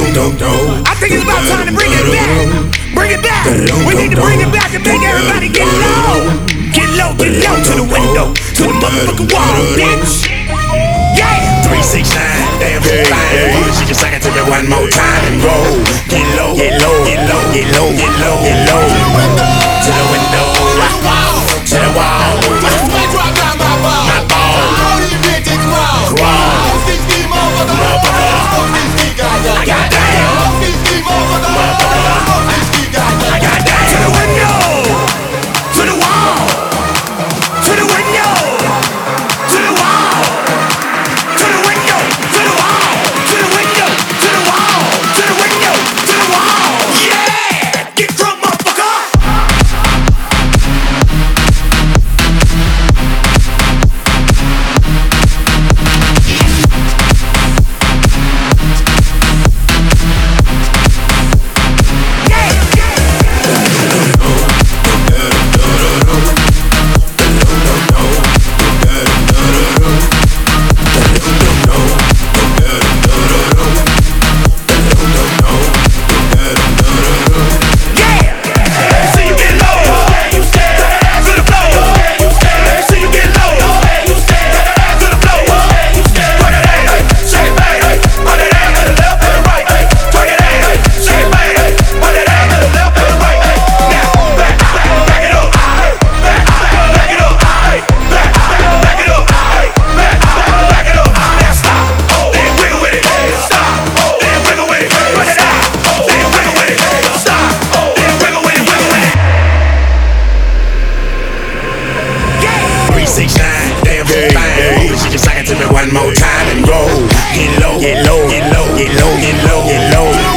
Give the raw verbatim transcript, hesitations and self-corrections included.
I think it's about time to bring it back. Bring it back. We need to bring it back and make everybody get low. Get low, get low to the window, to the motherfucking wall, bitch. Yeah. three six nine, damn fine. She just sang it to me one more time and roll. Get low, get low, get low, get low, get low, get low. To the window, to the wall. My ball, crawl. I got down. I got down. To the window, to the wall, to the window, to the wall, to the window, to the wall, to the window, to the wall, to the window, to the wall. Yeah, get drunk, motherfucker. One more time and roll. Get low, get low, get low, get low, get low, get low.